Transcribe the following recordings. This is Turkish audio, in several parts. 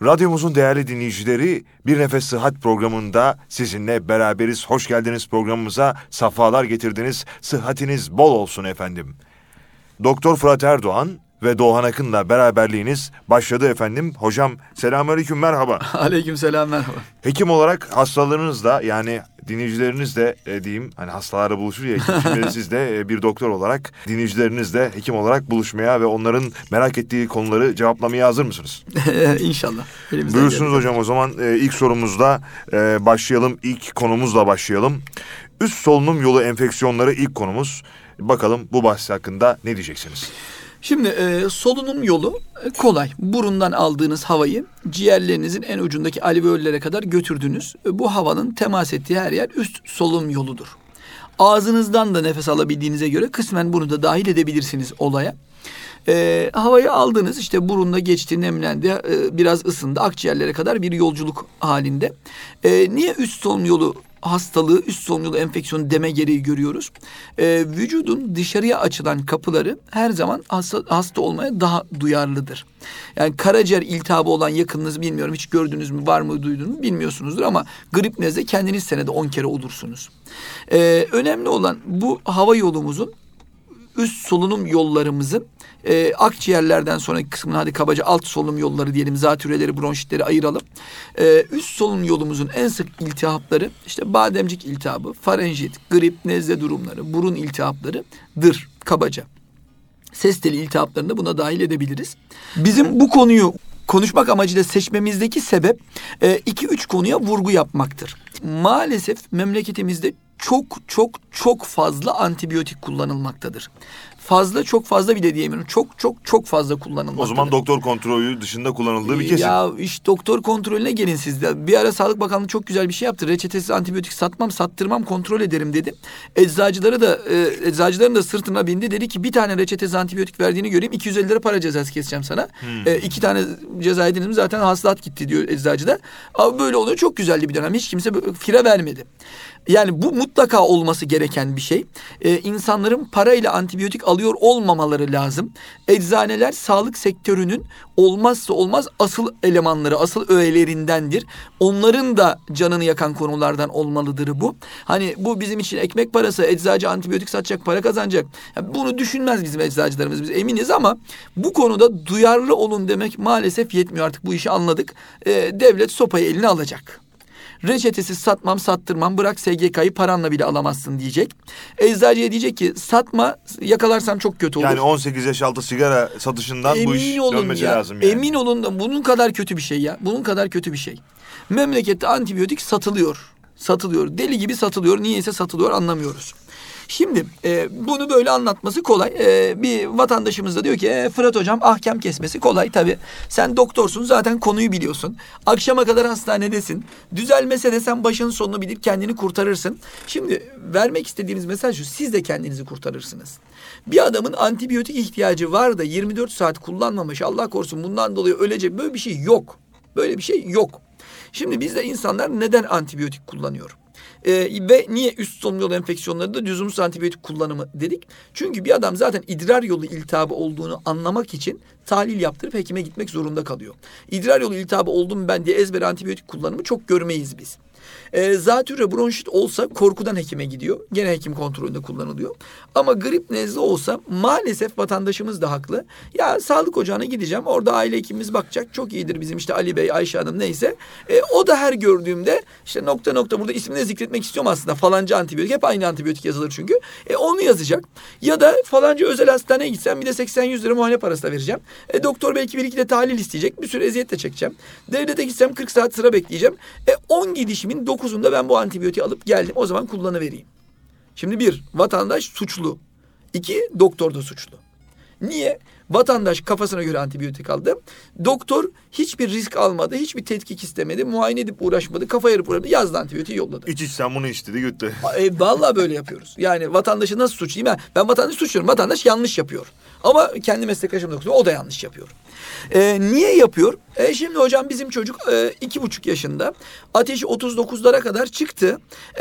Radyomuzun değerli dinleyicileri, Bir Nefes Sıhhat programında sizinle beraberiz. Hoş geldiniz programımıza, safalar getirdiniz. Sıhhatiniz bol olsun efendim. Doktor Fırat Erdoğan ve Doğan Akın'la beraberliğiniz başladı efendim. Hocam selamünaleyküm, merhaba. Aleykümselam, merhaba. Hekim olarak hastalarınızla, yani dinleyicilerinizle diyeyim, hani hastalarla buluşur ya, şimdi siz de bir doktor olarak dinleyicilerinizle hekim olarak buluşmaya ve onların merak ettiği konuları cevaplamaya hazır mısınız? İnşallah. Buyursunuz hocam, o zaman ilk sorumuzla başlayalım, ilk konumuzla başlayalım. Üst solunum yolu enfeksiyonları ilk konumuz. Bakalım bu bahsi hakkında ne diyeceksiniz? Şimdi solunum yolu kolay. Burundan aldığınız havayı ciğerlerinizin en ucundaki alveollere kadar götürdünüz. Bu havanın temas ettiği her yer üst solunum yoludur. Ağzınızdan da nefes alabildiğinize göre kısmen bunu da dahil edebilirsiniz olaya. Havayı aldınız, işte burunda geçti, nemlendi, biraz ısındı, akciğerlere kadar bir yolculuk halinde. Niye üst solunum yolu hastalığı, üst solunum yolu enfeksiyonu deme gereği görüyoruz? Vücudun dışarıya açılan kapıları her zaman hasta olmaya daha duyarlıdır. Yani karaciğer iltihabı olan yakınınız, bilmiyorum hiç gördünüz mü, var mı, duydunuz mu bilmiyorsunuzdur ama grip nezle kendiniz senede 10 kere olursunuz. Önemli olan bu hava yolumuzun, üst solunum yollarımızın akciğerlerden sonraki kısmını, hadi kabaca alt solunum yolları diyelim, zatüreleri, bronşitleri ayıralım. Üst solunum yolumuzun en sık iltihapları işte bademcik iltihabı, farenjit, grip, nezle durumları, burun iltihaplarıdır kabaca. Ses teli iltihaplarını da buna dahil edebiliriz. Bizim bu konuyu konuşmak amacıyla seçmemizdeki sebep 2-3 konuya vurgu yapmaktır. Maalesef memleketimizde çok fazla antibiyotik kullanılmaktadır. Çok fazla bile diyemiyorum. Çok fazla kullanılmaktadır. O zaman doktor kontrolü dışında kullanıldığı bir kesin. Ya iş doktor kontrolüne gelin siz de. Bir ara Sağlık Bakanlığı çok güzel bir şey yaptı. Reçetesiz antibiyotik satmam, sattırmam, kontrol ederim dedi. Eczacıların da sırtına bindi. Dedi ki bir tane reçetesiz antibiyotik verdiğini göreyim, 250 lira para cezası keseceğim sana. 2 tane ceza ediniz mi zaten hasılat gitti diyor eczacı da. Ama böyle oluyor, çok güzeldi bir dönem. Hiç kimse fire vermedi. Yani bu mutlaka olması gereken bir şey. İnsanların parayla antibiyotik alıyor olmamaları lazım. Eczaneler sağlık sektörünün olmazsa olmaz asıl elemanları, asıl öğelerindendir. Onların da canını yakan konulardan olmalıdır bu. Hani bu bizim için ekmek parası, eczacı antibiyotik satacak, para kazanacak. Yani bunu düşünmez bizim eczacılarımız, biz eminiz, ama bu konuda duyarlı olun demek maalesef yetmiyor. Artık bu işi anladık. Devlet sopayı eline alacak. Reçetesiz satmam, sattırmam, bırak SGK'yı paranla bile alamazsın diyecek. Eczacıya diyecek ki satma, yakalarsam çok kötü olur. Yani 18 yaş altı sigara satışından bu iş dönmesi lazım yani. Emin olun da bunun kadar kötü bir şey ya. Bunun kadar kötü bir şey. Memlekette antibiyotik satılıyor. Deli gibi satılıyor. Niyeyse satılıyor, anlamıyoruz. Şimdi bunu böyle anlatması kolay. Bir vatandaşımız da diyor ki Fırat hocam, ahkam kesmesi kolay tabii. Sen doktorsun, zaten konuyu biliyorsun. Akşama kadar hastanedesin. Düzelmese de sen başının sonunu bilip kendini kurtarırsın. Şimdi vermek istediğimiz mesaj şu: siz de kendinizi kurtarırsınız. Bir adamın antibiyotik ihtiyacı var da 24 saat kullanmamış, Allah korusun bundan dolayı ölecek, böyle bir şey yok. Böyle bir şey yok. Şimdi bizde insanlar neden antibiyotik kullanıyor? Ve niye üst solunum yolu enfeksiyonlarında lüzumsuz antibiyotik kullanımı dedik? Çünkü bir adam zaten idrar yolu iltihabı olduğunu anlamak için tahlil yaptırıp hekime gitmek zorunda kalıyor. İdrar yolu iltihabı oldum ben diye ezber antibiyotik kullanımı çok görmeyiz biz. Zatürre, bronşit olsa korkudan hekime gidiyor. Gene hekim kontrolünde kullanılıyor. Ama grip, nezle olsa maalesef vatandaşımız da haklı. Ya sağlık ocağına gideceğim, orada aile hekimimiz bakacak. Çok iyidir bizim işte Ali Bey, Ayşe Hanım neyse. O da her gördüğümde işte nokta burada ismini de zikretmek istiyorum aslında. Falanca antibiyotik, hep aynı antibiyotik yazılır çünkü. Onu yazacak. Ya da falanca özel hastaneye gitsem bir de 80-100 lira muayene parası da vereceğim. Doktor belki bir iki de tahlil isteyecek. Bir sürü eziyet de çekeceğim. Devlete gitsem 40 saat sıra bekleyeceğim. 10 gidişimin 9'unda ben bu antibiyotiği alıp geldim. O zaman kullanıvereyim. Şimdi 1, vatandaş suçlu. 2, doktor da suçlu. Niye? Vatandaş kafasına göre antibiyotik aldı. Doktor hiçbir risk almadı, hiçbir tetkik istemedi, muayene edip uğraşmadı, kafa yarıp uğraşmadı, yazdı antibiyotiği, yolladı. İçsen bunu istedi, gitti. Vallahi böyle yapıyoruz. Yani vatandaşı nasıl suçlayayım? Ben vatandaşı suçluyorum. Vatandaş yanlış yapıyor. Ama kendi meslektaşımda okuyor, o da yanlış yapıyor. Niye yapıyor? Şimdi hocam bizim çocuk 2,5 yaşında. Ateşi 39'lara kadar çıktı.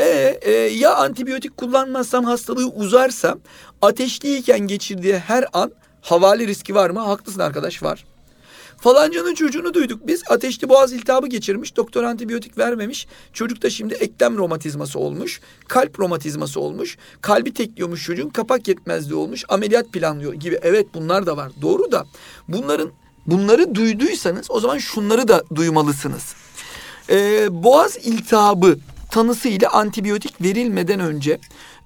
Ya antibiyotik kullanmazsam hastalığı uzarsa, ateşliyken geçirdiği her an havale riski var mı? Haklısın arkadaş, var. Falancanın çocuğunu duyduk biz. Ateşli boğaz iltihabı geçirmiş. Doktor antibiyotik vermemiş. Çocukta şimdi eklem romatizması olmuş. Kalp romatizması olmuş. Kalbi tekliyormuş çocuğun. Kapak yetmezliği olmuş. Ameliyat planlıyor gibi. Evet, bunlar da var. Doğru da bunları duyduysanız o zaman şunları da duymalısınız. Boğaz iltihabı tanısıyla antibiyotik verilmeden önce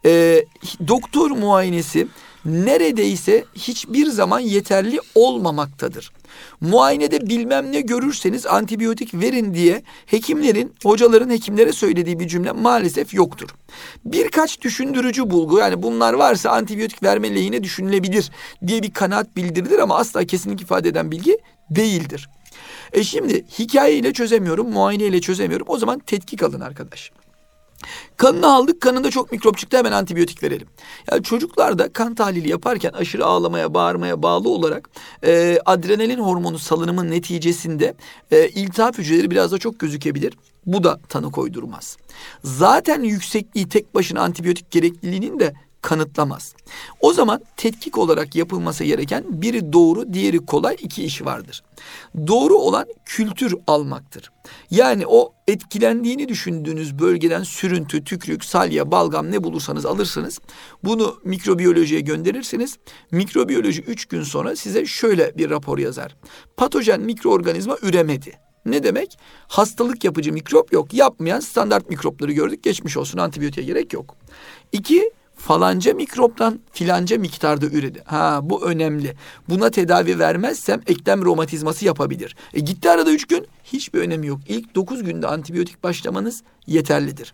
doktor muayenesi neredeyse hiçbir zaman yeterli olmamaktadır. Muayenede bilmem ne görürseniz antibiyotik verin diye hocaların hekimlere söylediği bir cümle maalesef yoktur. Birkaç düşündürücü bulgu, yani bunlar varsa antibiyotik verme lehine düşünülebilir diye bir kanaat bildirilir ama asla kesinlik ifade eden bilgi değildir. Şimdi hikayeyle çözemiyorum, muayeneyle çözemiyorum. O zaman tetkik alın arkadaş. Kanını aldık, kanında çok mikrop çıktı, hemen antibiyotik verelim. Yani çocuklarda kan tahlili yaparken aşırı ağlamaya, bağırmaya bağlı olarak adrenalin hormonu salınımı neticesinde iltihap hücreleri biraz da çok gözükebilir. Bu da tanı koydurmaz. Zaten yüksekliği tek başına antibiyotik gerekliliğinin de kanıtlamaz. O zaman tetkik olarak yapılması gereken biri doğru, diğeri kolay iki iş vardır. Doğru olan kültür almaktır. Yani o etkilendiğini düşündüğünüz bölgeden sürüntü, tükürük, salya, balgam ne bulursanız alırsınız. Bunu mikrobiyolojiye gönderirsiniz. Mikrobiyoloji 3 gün sonra size şöyle bir rapor yazar. Patojen mikroorganizma üremedi. Ne demek? Hastalık yapıcı mikrop yok. Yapmayan standart mikropları gördük. Geçmiş olsun, antibiyotiğe gerek yok. 2, falanca mikroptan filanca miktarda üredi. Bu önemli. Buna tedavi vermezsem eklem romatizması yapabilir. Gitti arada 3 gün, hiçbir önemi yok. İlk 9 günde antibiyotik başlamanız yeterlidir.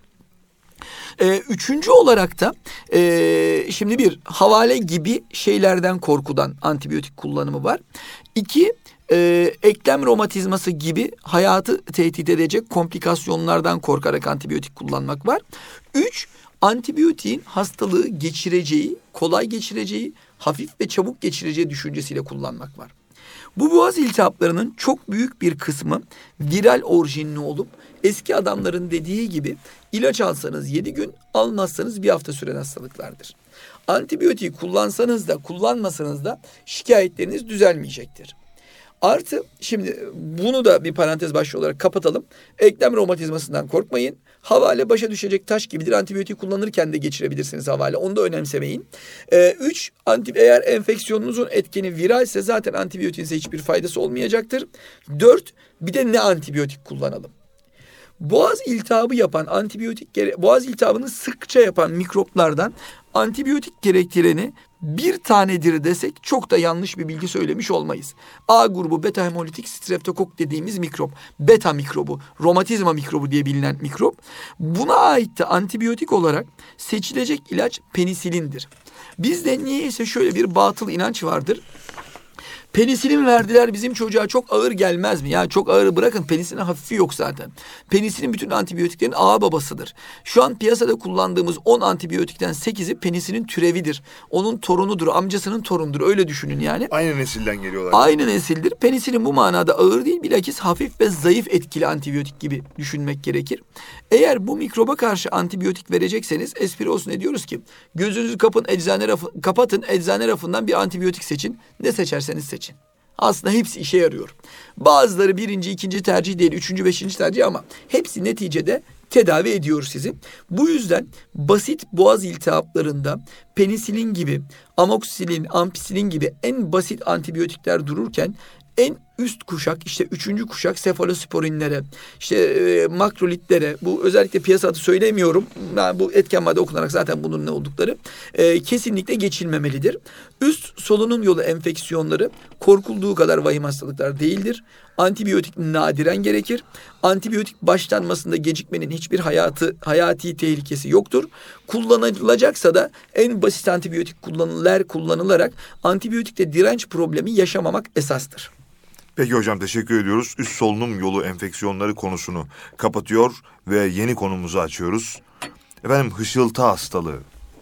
Üçüncü olarak da şimdi bir havale gibi şeylerden korkudan antibiyotik kullanımı var. 2, eklem romatizması gibi hayatı tehdit edecek komplikasyonlardan korkarak antibiyotik kullanmak var. 3, antibiyotiğin hastalığı geçireceği, kolay geçireceği, hafif ve çabuk geçireceği düşüncesiyle kullanmak var. Bu boğaz iltihaplarının çok büyük bir kısmı viral orijinli olup eski adamların dediği gibi ilaç alsanız 7 gün, almazsanız 1 hafta süren hastalıklardır. Antibiyotiği kullansanız da kullanmasanız da şikayetleriniz düzelmeyecektir. Artı, şimdi bunu da bir parantez başlığı olarak kapatalım. Eklem romatizmasından korkmayın. Havale başa düşecek taş gibidir. Antibiyotik kullanırken de geçirebilirsiniz havale. Onu da önemsemeyin. 3, eğer enfeksiyonunuzun etkeni viralse zaten antibiyotiğin size hiçbir faydası olmayacaktır. 4, bir de ne antibiyotik kullanalım? Boğaz iltihabı yapan boğaz iltihabını sıkça yapan mikroplardan antibiyotik gerektireni bir tanedir desek çok da yanlış bir bilgi söylemiş olmayız. A grubu beta hemolitik streptokok dediğimiz mikrop, beta mikrobu, romatizma mikrobu diye bilinen mikrop. Buna ait de antibiyotik olarak seçilecek ilaç penisilindir. Bizde niyeyse şöyle bir batıl inanç vardır. Penisilin verdiler, bizim çocuğa çok ağır gelmez mi? Yani çok ağır bırakın, penisilin hafifi yok zaten. Penisilin bütün antibiyotiklerin ağa babasıdır. Şu an piyasada kullandığımız 10 antibiyotikten 8'i penisilin türevidir. Onun torunudur, amcasının torunudur, öyle düşünün yani. Aynı nesilden geliyorlar. Aynı nesildir. Penisilin bu manada ağır değil, bilakis hafif ve zayıf etkili antibiyotik gibi düşünmek gerekir. Eğer bu mikroba karşı antibiyotik verecekseniz espri olsun ne diyoruz ki? Gözünüzü kapatın, eczane rafından bir antibiyotik seçin. Ne seçerseniz seçin. Aslında hepsi işe yarıyor. Bazıları 1., 2. tercih değil, 3., 5. tercih ama hepsi neticede tedavi ediyor sizi. Bu yüzden basit boğaz iltihaplarında penisilin gibi, amoksilin, ampiksilin gibi en basit antibiyotikler dururken en üst kuşak, işte 3. kuşak sefalosporinlere, işte makrolitlere, bu özellikle piyasa adı söylemiyorum. Yani bu etken madde okunarak zaten bunun ne oldukları kesinlikle geçilmemelidir. Üst solunum yolu enfeksiyonları korkulduğu kadar vahim hastalıklar değildir. Antibiyotik nadiren gerekir. Antibiyotik başlanmasında gecikmenin hiçbir hayati tehlikesi yoktur. Kullanılacaksa da en basit antibiyotik kullanılarak antibiyotikte direnç problemi yaşamamak esastır. Peki hocam, teşekkür ediyoruz. Üst solunum yolu enfeksiyonları konusunu kapatıyor ve yeni konumuzu açıyoruz. Efendim, hışıltı hastalığı.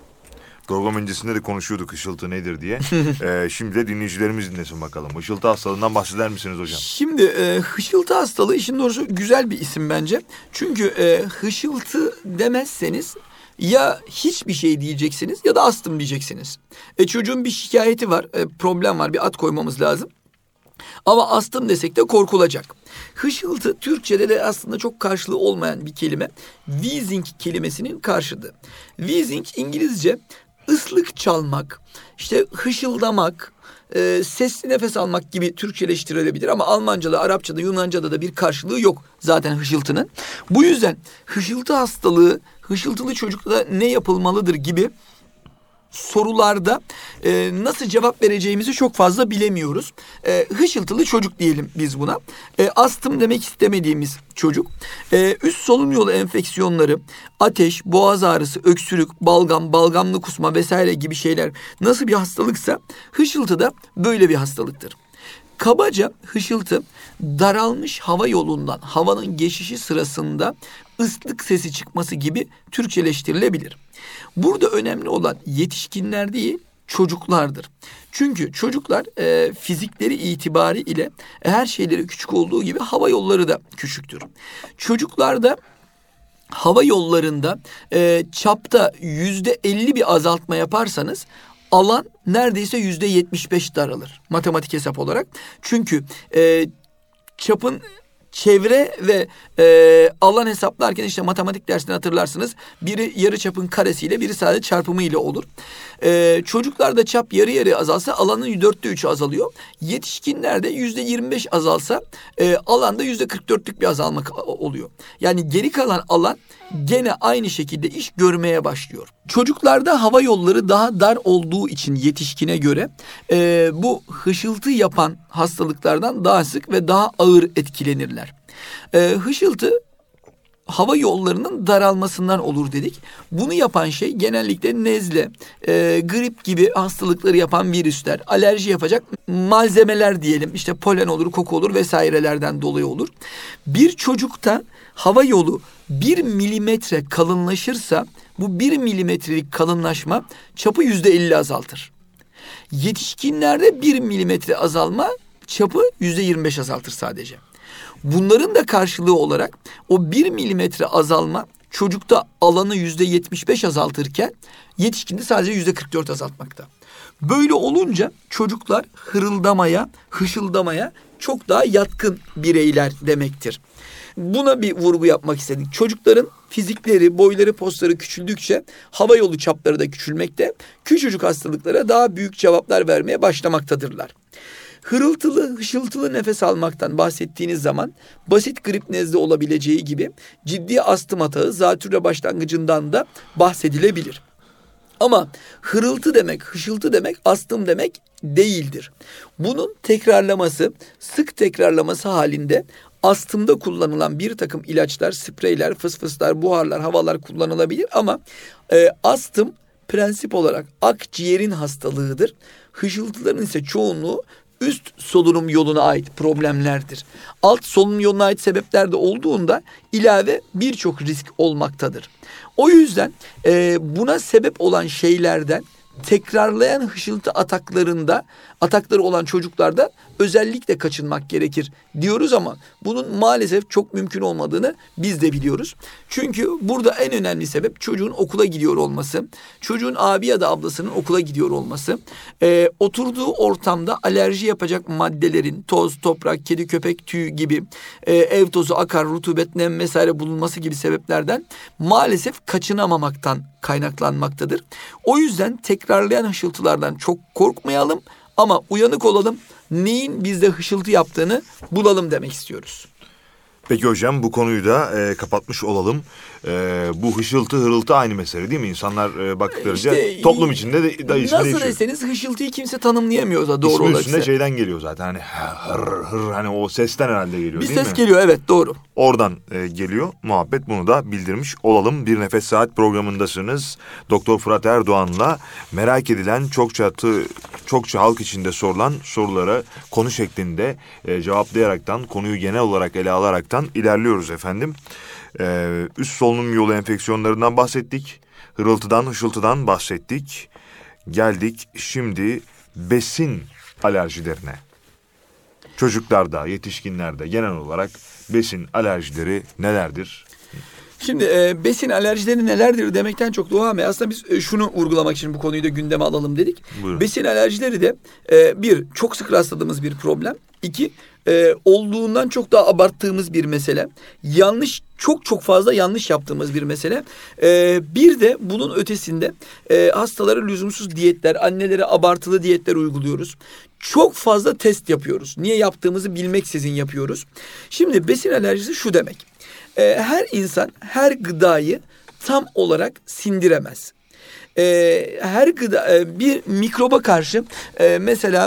Program öncesinde de konuşuyorduk hışıltı nedir diye. Şimdi de dinleyicilerimiz dinlesin bakalım. Hışıltı hastalığından bahseder misiniz hocam? Şimdi hışıltı hastalığı işin doğrusu güzel bir isim bence. Çünkü hışıltı demezseniz ya hiçbir şey diyeceksiniz ya da astım diyeceksiniz. Çocuğun bir şikayeti var, problem var, bir ad koymamız lazım. Ama astım desek de korkulacak. Hışıltı Türkçe'de de aslında çok karşılığı olmayan bir kelime. Wheezing kelimesinin karşıtı. Wheezing İngilizce ıslık çalmak, işte hışıldamak, sesli nefes almak gibi Türkçeleştirilebilir. Ama Almanca'da, Arapça'da, Yunanca'da da bir karşılığı yok zaten hışıltının. Bu yüzden hışıltı hastalığı, hışıltılı çocukta ne yapılmalıdır gibi sorularda nasıl cevap vereceğimizi çok fazla bilemiyoruz. Hışıltılı çocuk diyelim biz buna. Astım demek istemediğimiz çocuk. Üst solunum yolu enfeksiyonları, ateş, boğaz ağrısı, öksürük, balgam, balgamlı kusma vesaire gibi şeyler nasıl bir hastalıksa hışıltı da böyle bir hastalıktır. Kabaca hışıltı daralmış hava yolundan havanın geçişi sırasında ıslık sesi çıkması gibi Türkçeleştirilebilir. Burada önemli olan yetişkinler değil, çocuklardır. Çünkü çocuklar fizikleri itibariyle her şeyleri küçük olduğu gibi hava yolları da küçüktür. Çocuklarda hava yollarında çapta %50 bir azaltma yaparsanız alan neredeyse %75 daralır matematik hesap olarak. Çünkü çapın çevre ve alan hesaplarken işte matematik dersini hatırlarsınız. Biri yarıçapın karesiyle, biri sadece çarpımı ile olur. Çocuklarda çap yarı yarıya azalsa alanın 3/4 azalıyor. Yetişkinlerde %25 azalsa alanda %44'lük bir azalma oluyor. Yani geri kalan alan gene aynı şekilde iş görmeye başlıyor. Çocuklarda hava yolları daha dar olduğu için yetişkine göre bu hışıltı yapan hastalıklardan daha sık ve daha ağır etkilenirler. Hışıltı hava yollarının daralmasından olur dedik. Bunu yapan şey genellikle nezle, grip gibi hastalıkları yapan virüsler, alerji yapacak malzemeler diyelim. İşte polen olur, koku olur vesairelerden dolayı olur. Bir çocukta hava yolu 1 milimetre kalınlaşırsa bu 1 milimetrelik kalınlaşma çapı %50 azaltır. Yetişkinlerde 1 milimetre azalma çapı %25 azaltır sadece. Bunların da karşılığı olarak o 1 milimetre azalma çocukta alanı %75 azaltırken yetişkinde sadece %44 azaltmakta. Böyle olunca çocuklar hırıldamaya, hışıldamaya çok daha yatkın bireyler demektir. Buna bir vurgu yapmak istedik. Çocukların fizikleri, boyları, postları küçüldükçe hava yolu çapları da küçülmekte. Küçücük hastalıklara daha büyük cevaplar vermeye başlamaktadırlar. Hırıltılı, hışıltılı nefes almaktan bahsettiğiniz zaman basit grip nezle olabileceği gibi ciddi astım atağı zatürre başlangıcından da bahsedilebilir. Ama hırıltı demek, hışıltı demek astım demek değildir. Bunun tekrarlaması, sık tekrarlaması halinde astımda kullanılan bir takım ilaçlar, spreyler, fısfıslar, buharlar, havalar kullanılabilir ama astım prensip olarak akciğerin hastalığıdır. Hışıltıların ise çoğunluğu üst solunum yoluna ait problemlerdir. Alt solunum yoluna ait sebepler de olduğunda ilave birçok risk olmaktadır. O yüzden buna sebep olan şeylerden tekrarlayan hışıltı atakları olan çocuklarda özellikle kaçınmak gerekir diyoruz ama bunun maalesef çok mümkün olmadığını biz de biliyoruz. Çünkü burada en önemli sebep çocuğun okula gidiyor olması, çocuğun abi ya da ablasının okula gidiyor olması, oturduğu ortamda alerji yapacak maddelerin toz, toprak, kedi, köpek tüyü gibi ev tozu, akar, rutubet, nem vesaire bulunması gibi sebeplerden maalesef kaçınamamaktan kaynaklanmaktadır. O yüzden tekrarlayan hışıltılardan çok korkmayalım ama uyanık olalım. Neyin bizde hışıltı yaptığını bulalım demek istiyoruz. Peki hocam bu konuyu da kapatmış olalım. Bu hışıltı hırıltı aynı mesele değil mi? İnsanlar baktıklarınca işte, toplum içinde de ismi nasıl değişiyor. Deseniz hışıltıyı kimse tanımlayamıyor da doğru olarak. İsmi üstünde şeyden geliyor zaten hani hır hır hani o sesten herhalde geliyor bir değil mi? Bir ses geliyor evet doğru. Oradan geliyor muhabbet, bunu da bildirmiş olalım. Bir Nefes Saat programındasınız. Doktor Fırat Erdoğan'la merak edilen çokça halk içinde sorulan sorulara konu şeklinde cevaplayaraktan, konuyu genel olarak ele alaraktan ilerliyoruz efendim. Üst solunum yolu enfeksiyonlarından bahsettik. Hırıltıdan, hışıltıdan bahsettik. Geldik şimdi besin alerjilerine. Çocuklarda, yetişkinlerde genel olarak besin alerjileri nelerdir? Şimdi besin alerjileri nelerdir demekten çok Doğan Bey, aslında biz şunu vurgulamak için bu konuyu da gündeme alalım dedik. Buyurun. Besin alerjileri de bir, çok sık rastladığımız bir problem. İki, olduğundan çok daha abarttığımız bir mesele. Çok fazla yanlış yaptığımız bir mesele. Bir de bunun ötesinde hastalara lüzumsuz diyetler, annelere abartılı diyetler uyguluyoruz. Çok fazla test yapıyoruz. Niye yaptığımızı bilmeksizin yapıyoruz. Şimdi besin alerjisi şu demek. Her insan her gıdayı tam olarak sindiremez. Her gıda bir mikroba karşı mesela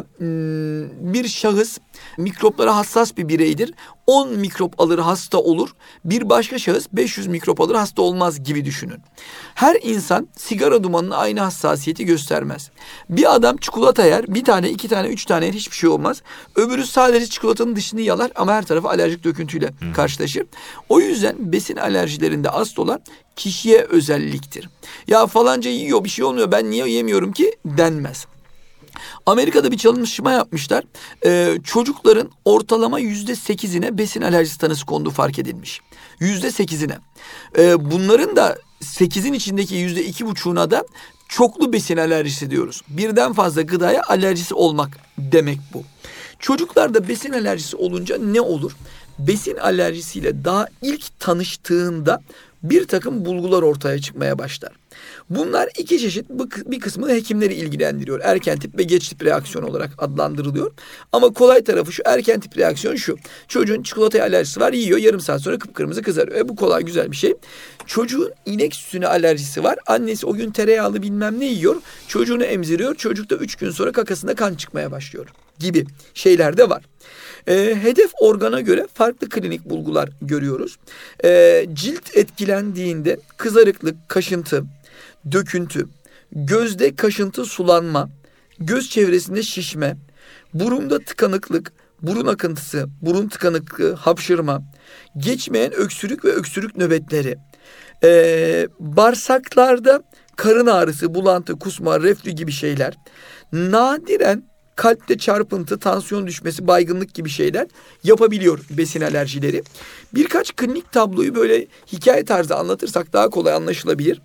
bir şahıs mikroplara hassas bir bireydir. 10 mikrop alır hasta olur. Bir başka şahıs 500 mikrop alır hasta olmaz gibi düşünün. Her insan sigara dumanına aynı hassasiyeti göstermez. Bir adam çikolata yer, bir tane, 2 tane, 3 tane yer, hiçbir şey olmaz. Öbürü sadece çikolatanın dışını yalar ama her tarafı alerjik döküntüyle karşılaşır. O yüzden besin alerjilerinde asıl olan kişiye özelliktir. Ya falanca yiyor, bir şey olmuyor, ben niye yemiyorum ki denmez. Amerika'da bir çalışma yapmışlar. Çocukların ortalama %8'ine besin alerjisi tanısı konduğu fark edilmiş. %8'ine. Bunların da 8'in içindeki %2,5'una da çoklu besin alerjisi diyoruz. Birden fazla gıdaya alerjisi olmak demek bu. Çocuklarda besin alerjisi olunca ne olur? Besin alerjisiyle daha ilk tanıştığında bir takım bulgular ortaya çıkmaya başlar. Bunlar iki çeşit, bir kısmı hekimleri ilgilendiriyor. Erken tip ve geç tip reaksiyon olarak adlandırılıyor. Ama kolay tarafı şu, erken tip reaksiyon şu. Çocuğun çikolataya alerjisi var, yiyor, yarım saat sonra kıpkırmızı kızarıyor. Bu kolay, güzel bir şey. Çocuğun inek sütüne alerjisi var. Annesi o gün tereyağlı bilmem ne yiyor. Çocuğunu emziriyor. Çocuk da 3 gün sonra kakasında kan çıkmaya başlıyor gibi şeyler de var. Hedef organa göre farklı klinik bulgular görüyoruz. Cilt etkilendiğinde kızarıklık, kaşıntı, döküntü, gözde kaşıntı, sulanma, göz çevresinde şişme, burunda tıkanıklık, burun akıntısı, burun tıkanıklığı, hapşırma, geçmeyen öksürük ve öksürük nöbetleri, bağırsaklarda karın ağrısı, bulantı, kusma, reflü gibi şeyler, nadiren kalpte çarpıntı, tansiyon düşmesi, baygınlık gibi şeyler yapabiliyor besin alerjileri. Birkaç klinik tabloyu böyle hikaye tarzı anlatırsak daha kolay anlaşılabilir.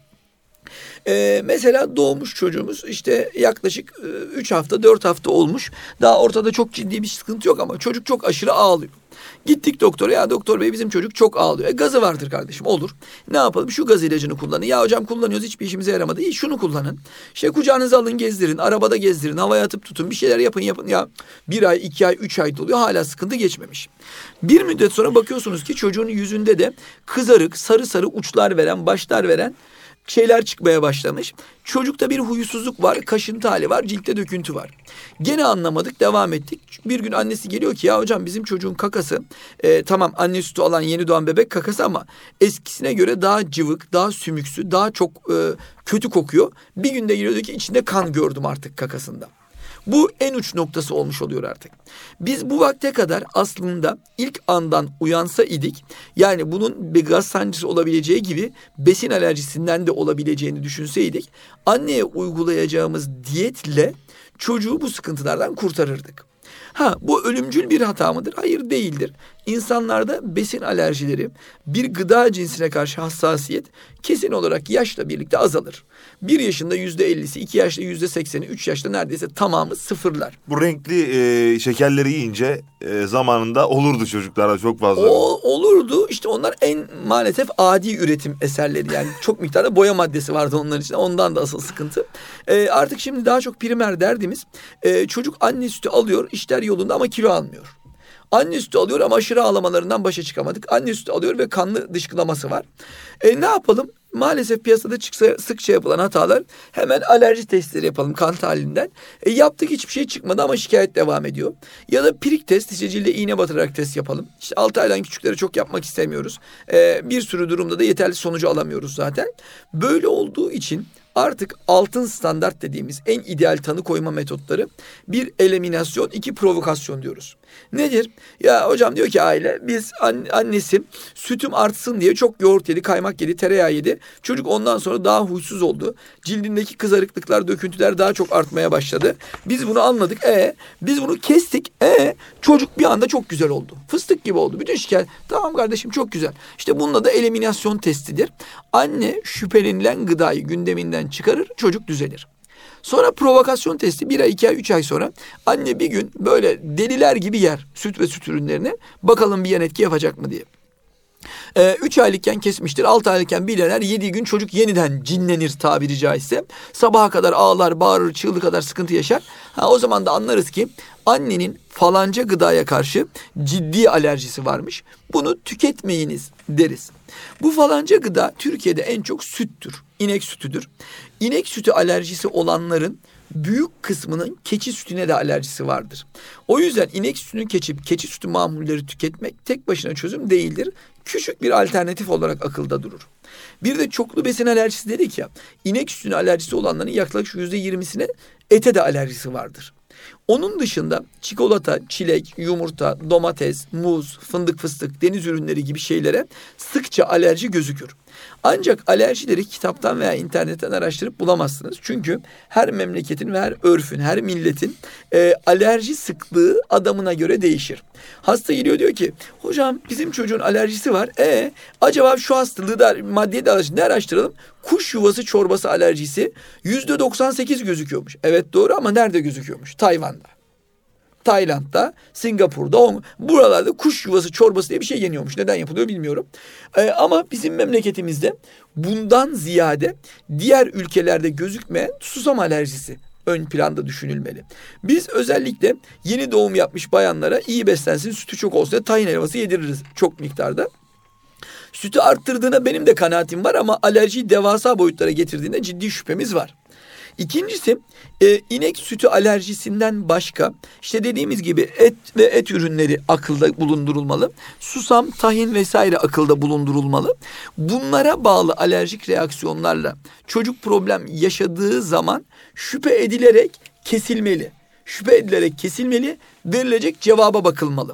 Mesela doğmuş çocuğumuz, işte yaklaşık 3 hafta 4 hafta olmuş. Daha ortada çok ciddi bir sıkıntı yok ama çocuk çok aşırı ağlıyor. Gittik doktora, ya doktor bey bizim çocuk çok ağlıyor. Gazı vardır kardeşim, olur. Ne yapalım, şu gaz ilacını kullanın. Ya hocam kullanıyoruz, hiçbir işimize yaramadı. İyi, şunu kullanın. İşte kucağınıza alın, gezdirin, arabada gezdirin, havaya atıp tutun, bir şeyler yapın. Ya 1 ay, 2 ay, 3 ay doluyor, hala sıkıntı geçmemiş. Bir müddet sonra bakıyorsunuz ki çocuğun yüzünde de kızarık, sarı sarı uçlar veren, başlar veren şeyler çıkmaya başlamış. Çocukta bir huysuzluk var, kaşıntı hali var, ciltte döküntü var. Gene anlamadık, devam ettik. Bir gün annesi geliyor ki, ya hocam bizim çocuğun kakası, tamam anne sütü alan yeni doğan bebek kakası ama eskisine göre daha cıvık, daha sümüksü, daha çok kötü kokuyor. Bir günde geliyor diyor ki içinde kan gördüm artık kakasında. Bu en uç noktası olmuş oluyor artık. Biz bu vakte kadar aslında ilk andan uyansa idik, yani bunun bir gaz sancısı olabileceği gibi besin alerjisinden de olabileceğini düşünseydik, anneye uygulayacağımız diyetle çocuğu bu sıkıntılardan kurtarırdık. Bu ölümcül bir hata mıdır? Hayır, değildir. İnsanlarda besin alerjileri, bir gıda cinsine karşı hassasiyet kesin olarak yaşla birlikte azalır. 1 yaşında %50'si, 2 yaşta %80'i, 3 yaşta neredeyse tamamı sıfırlar. Bu renkli şekerleri yiyince zamanında olurdu çocuklarda çok fazla. Olurdu. İşte onlar en maalesef adi üretim eserleri. Yani çok miktarda boya maddesi vardı onların içinde. Ondan da asıl sıkıntı. Artık şimdi daha çok primer derdimiz. Çocuk anne sütü alıyor, işler yolunda ama kilo almıyor. Anne sütü alıyor ama aşırı ağlamalarından başa çıkamadık. Anne sütü alıyor ve kanlı dışkılaması var. Ne yapalım? Maalesef piyasada sıkça yapılan hatalar, hemen alerji testleri yapalım kan tahlilinden. Yaptık, hiçbir şey çıkmadı ama şikayet devam ediyor. Ya da pirik test, işte cilde iğne batırarak test yapalım. İşte 6 aydan küçüklere çok yapmak istemiyoruz. Bir sürü durumda da yeterli sonucu alamıyoruz zaten. Böyle olduğu için artık altın standart dediğimiz en ideal tanı koyma metotları, 1 eliminasyon, 2 provokasyon diyoruz. Nedir? Ya hocam diyor ki aile, biz annesi sütüm artsın diye çok yoğurt yedi, kaymak yedi, tereyağı yedi. Çocuk ondan sonra daha huysuz oldu. Cildindeki kızarıklıklar, döküntüler daha çok artmaya başladı. Biz bunu anladık. Biz bunu kestik. Çocuk bir anda çok güzel oldu. Fıstık gibi oldu. Bütün şikayet. Tamam kardeşim, çok güzel. İşte bununla da eliminasyon testidir. Anne şüphelenilen gıdayı gündeminden çıkarır, çocuk düzelir. Sonra provokasyon testi, 1 ay, 2 ay, 3 ay sonra anne bir gün böyle deliler gibi yer süt ve süt ürünlerini, bakalım bir yan etki yapacak mı diye. 3 aylıkken kesmiştir, 6 aylıkken bir dener, 7 gün çocuk yeniden cinlenir tabiri caizse. Sabaha kadar ağlar, bağırır, çığlık kadar sıkıntı yaşar. O zaman da anlarız ki annenin falanca gıdaya karşı ciddi alerjisi varmış. Bunu tüketmeyiniz deriz. Bu falanca gıda Türkiye'de en çok süttür. İnek sütüdür. İnek sütü alerjisi olanların büyük kısmının keçi sütüne de alerjisi vardır. O yüzden inek sütünü geçip keçi sütü mamulleri tüketmek tek başına çözüm değildir. Küçük bir alternatif olarak akılda durur. Bir de çoklu besin alerjisi dedik ya. İnek sütüne alerjisi olanların yaklaşık %20'sine ete de alerjisi vardır. Onun dışında çikolata, çilek, yumurta, domates, muz, fındık, fıstık, deniz ürünleri gibi şeylere sıkça alerji gözükür. Ancak alerjileri kitaptan veya internetten araştırıp bulamazsınız. Çünkü her memleketin ve her örfün, her milletin alerji sıklığı adamına göre değişir. Hasta geliyor, diyor ki hocam bizim çocuğun alerjisi var. Acaba şu hastalığı da maddeye de araştıralım. Kuş yuvası çorbası alerjisi %98 gözüküyormuş. Evet doğru, ama nerede gözüküyormuş? Tayvan'da, Tayland'da, Singapur'da, buralarda kuş yuvası çorbası diye bir şey yeniyormuş. Neden yapılıyor bilmiyorum. Ama bizim memleketimizde bundan ziyade diğer ülkelerde gözükmeyen susam alerjisi ön planda düşünülmeli. Biz özellikle yeni doğum yapmış bayanlara iyi beslensin, sütü çok olsun diye tahin helvası yediririz çok miktarda. Sütü arttırdığına benim de kanaatim var, ama alerjiyi devasa boyutlara getirdiğinde ciddi şüphemiz var. İkincisi, inek sütü alerjisinden başka, işte dediğimiz gibi et ve et ürünleri akılda bulundurulmalı. Susam, tahin vesaire akılda bulundurulmalı. Bunlara bağlı alerjik reaksiyonlarla çocuk problem yaşadığı zaman şüphe edilerek kesilmeli. Şüphe edilerek kesilmeli, verilecek cevaba bakılmalı.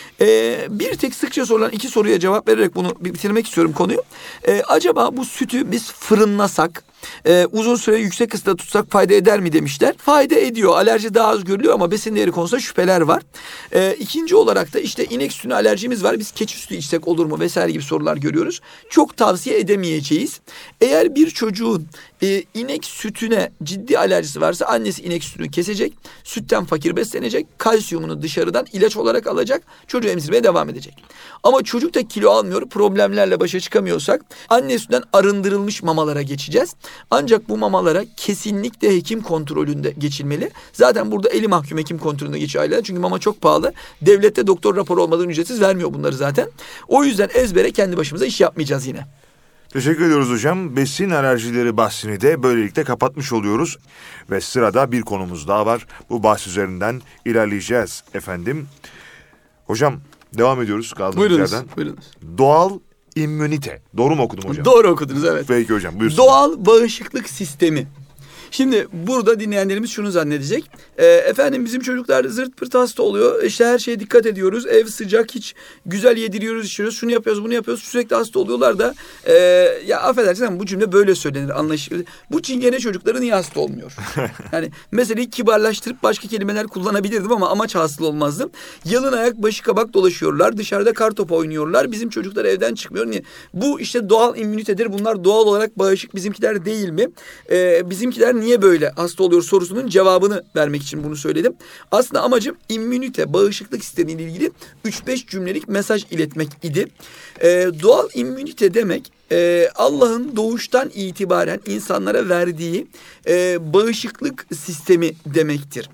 Bir tek sıkça sorulan 2 soruya cevap vererek bunu bitirmek istiyorum konuyu. Acaba bu sütü biz fırınlasak, uzun süre yüksek ısıda tutsak fayda eder mi demişler. Fayda ediyor. Alerji daha az görülüyor ama besin değeri konusunda şüpheler var. İkinci olarak da işte inek sütüne alerjimiz var. Biz keçi sütü içsek olur mu vesaire gibi sorular görüyoruz. Çok tavsiye edemeyeceğiz. Eğer bir çocuğun inek sütüne ciddi alerjisi varsa annesi inek sütünü kesecek. Sütten fakir beslenecek. Kalsiyumunu dışarıdan ilaç olarak alacak. Çocuğu emzirmeye devam edecek. Ama çocuk da kilo almıyor, problemlerle başa çıkamıyorsak anne sütünden arındırılmış mamalara geçeceğiz. Ancak bu mamalara kesinlikle hekim kontrolünde geçilmeli. Zaten burada eli mahkum hekim kontrolünde geçiyor aileler. Çünkü mama çok pahalı. Devlette doktor raporu olmadan ücretsiz vermiyor bunları zaten. O yüzden ezbere kendi başımıza iş yapmayacağız yine. Teşekkür ediyoruz hocam. Besin alerjileri bahsini de böylelikle kapatmış oluyoruz. Ve sırada bir konumuz daha var. Bu bahs üzerinden ilerleyeceğiz efendim. Hocam devam ediyoruz kaldığımız yerden. Buyurunuz. Doğal immünite. Doğru mu okudum hocam? Doğru okudunuz, evet. Peki hocam, buyursunlar. Doğal bağışıklık sistemi. Şimdi burada dinleyenlerimiz şunu zannedecek. Efendim bizim çocuklar zırt pırt hasta oluyor. İşte her şeye dikkat ediyoruz. Ev sıcak, hiç güzel yediriyoruz, içiyoruz. Şunu yapıyoruz, bunu yapıyoruz. Sürekli hasta oluyorlar da. Ya affedersiniz ama bu cümle böyle söylenir, anlaşılır. Bu çingene çocukları niye hasta olmuyor? Yani meseleyi kibarlaştırıp başka kelimeler kullanabilirdim ama amaç hasıl olmazdı. Yalın ayak, başı kabak dolaşıyorlar. Dışarıda kartopu oynuyorlar. Bizim çocuklar evden çıkmıyor. Niye? Bu işte doğal immünitedir. Bunlar doğal olarak bağışık, bizimkiler değil mi? Bizimkiler niye böyle hasta oluyor sorusunun cevabını vermek için bunu söyledim. Aslında amacım immünite, bağışıklık sistemiyle ilgili 3-5 cümlelik mesaj iletmek idi. Doğal immünite demek Allah'ın doğuştan itibaren insanlara verdiği bağışıklık sistemi demektir.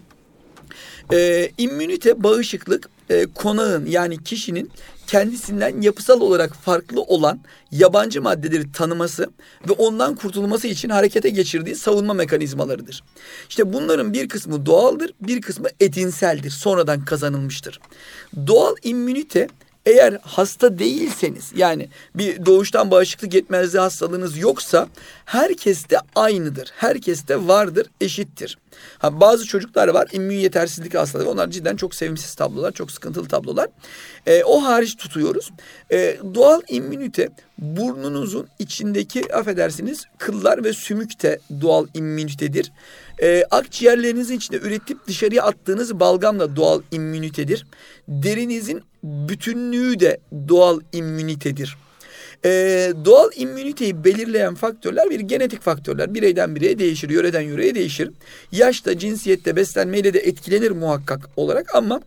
İmmünite, bağışıklık konağın, yani kişinin kendisinden yapısal olarak farklı olan yabancı maddeleri tanıması ve ondan kurtulması için harekete geçirdiği savunma mekanizmalarıdır. İşte bunların bir kısmı doğaldır, bir kısmı edinseldir, sonradan kazanılmıştır. Doğal immünite, eğer hasta değilseniz, yani bir doğuştan bağışıklık yetmezliği hastalığınız yoksa herkeste aynıdır, herkeste vardır, eşittir. Bazı çocuklar var, immün yetersizlik hastalığı. Onlar cidden çok sevimsiz tablolar, çok sıkıntılı tablolar. O hariç tutuyoruz. Doğal immünite, burnunuzun içindeki affedersiniz kıllar ve sümük de doğal immünitedir. Akciğerlerinizin içinde üretip dışarıya attığınız balgam da doğal immünitedir. Derinizin bütünlüğü de doğal immünitedir. Doğal immüniteyi belirleyen faktörler bir genetik faktörler. Bireyden bireye değişir, yöreden yöreye değişir. Yaşta, cinsiyette, beslenmeyle de etkilenir muhakkak olarak ama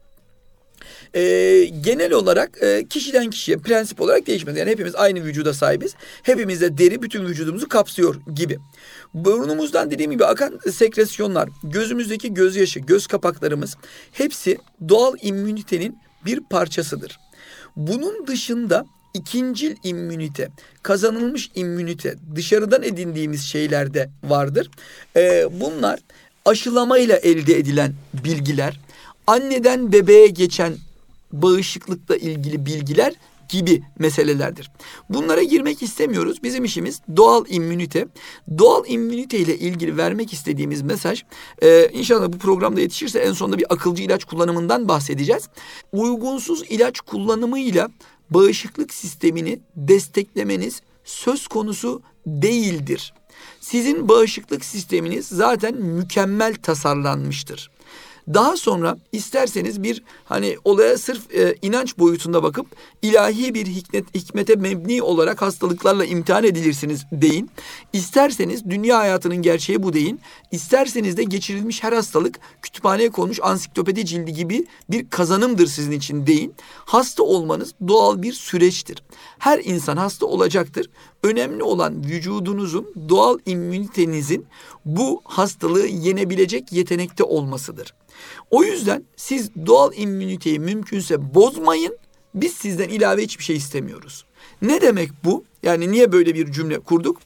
genel olarak kişiden kişiye prensip olarak değişmez. Yani hepimiz aynı vücuda sahibiz. Hepimizde deri bütün vücudumuzu kapsıyor gibi. Burnumuzdan dediğim gibi akan sekresyonlar, gözümüzdeki gözyaşı, göz kapaklarımız hepsi doğal immünitenin bir parçasıdır. Bunun dışında ikincil immünite, kazanılmış immünite, dışarıdan edindiğimiz şeyler de vardır. Bunlar aşılamayla elde edilen bilgiler, anneden bebeğe geçen bağışıklıkla ilgili bilgiler gibi meselelerdir. Bunlara girmek istemiyoruz. Bizim işimiz doğal immünite. Doğal immünite ile ilgili vermek istediğimiz mesaj, inşallah bu programda yetişirse en sonunda bir akılcı ilaç kullanımından bahsedeceğiz. Uygunsuz ilaç kullanımıyla bağışıklık sistemini desteklemeniz söz konusu değildir. Sizin bağışıklık sisteminiz zaten mükemmel tasarlanmıştır. Daha sonra isterseniz bir olaya sırf inanç boyutunda bakıp ilahi bir hikmete mebni olarak hastalıklarla imtihan edilirsiniz deyin. İsterseniz dünya hayatının gerçeği bu deyin. İsterseniz de geçirilmiş her hastalık kütüphaneye konmuş ansiklopedi cildi gibi bir kazanımdır sizin için deyin. Hasta olmanız doğal bir süreçtir. Her insan hasta olacaktır. Önemli olan vücudunuzun, doğal immünitenizin bu hastalığı yenebilecek yetenekte olmasıdır. O yüzden siz doğal immüniteyi mümkünse bozmayın. Biz sizden ilave hiçbir şey istemiyoruz. Ne demek bu? Yani niye böyle bir cümle kurduk?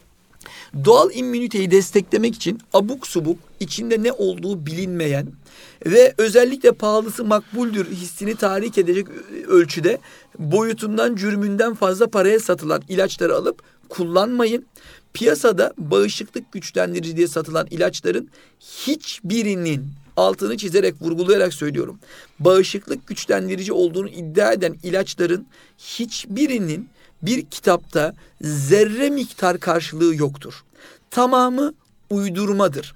Doğal immüniteyi desteklemek için abuk subuk, içinde ne olduğu bilinmeyen ve özellikle pahalısı makbuldür hissini tahrik edecek ölçüde boyutundan, cürmünden fazla paraya satılan ilaçları alıp kullanmayın. Piyasada bağışıklık güçlendirici diye satılan ilaçların hiçbirinin, altını çizerek, vurgulayarak söylüyorum, bağışıklık güçlendirici olduğunu iddia eden ilaçların hiçbirinin bir kitapta zerre miktar karşılığı yoktur. Tamamı uydurmadır.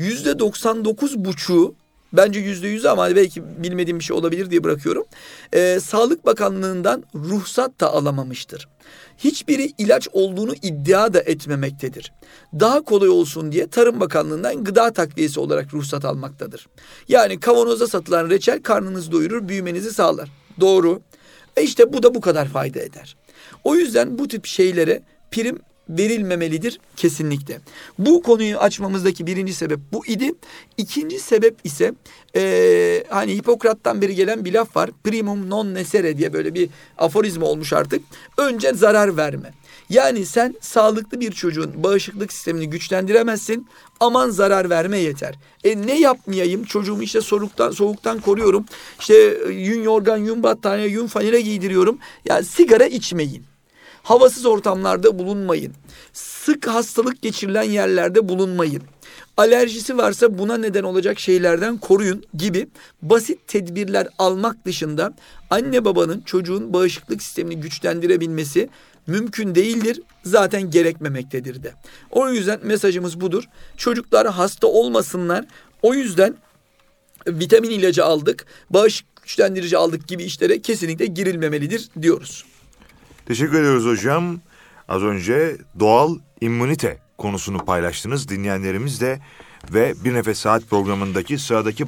%99,5'u, bence %100 ama belki bilmediğim bir şey olabilir diye bırakıyorum. Sağlık Bakanlığı'ndan ruhsat da alamamıştır. Hiçbiri ilaç olduğunu iddia da etmemektedir. Daha kolay olsun diye Tarım Bakanlığı'ndan gıda takviyesi olarak ruhsat almaktadır. Yani kavanozda satılan reçel karnınızı doyurur, büyümenizi sağlar. Doğru. İşte bu da bu kadar fayda eder. O yüzden bu tip şeylere prim verilmemelidir kesinlikle. Bu konuyu açmamızdaki birinci sebep bu idi. İkinci sebep ise Hipokrat'tan beri gelen bir laf var. Primum non nocere diye böyle bir aforizma olmuş artık. Önce zarar verme. Yani sen sağlıklı bir çocuğun bağışıklık sistemini güçlendiremezsin. Aman zarar verme yeter. Ne yapmayayım? Çocuğumu işte soğuktan koruyorum. İşte yün yorgan, yün battaniye, yün fanile giydiriyorum. Ya sigara içmeyin. Havasız ortamlarda bulunmayın. Sık hastalık geçirilen yerlerde bulunmayın. Alerjisi varsa buna neden olacak şeylerden koruyun gibi basit tedbirler almak dışında anne babanın çocuğun bağışıklık sistemini güçlendirebilmesi mümkün değildir. Zaten gerekmemektedir de. O yüzden mesajımız budur. Çocuklar hasta olmasınlar. O yüzden vitamin ilacı aldık, bağışıklık güçlendirici aldık gibi işlere kesinlikle girilmemelidir diyoruz. Teşekkür ediyoruz hocam. Az önce doğal immünite konusunu paylaştınız dinleyenlerimiz de ve Bir Nefes Saat programındaki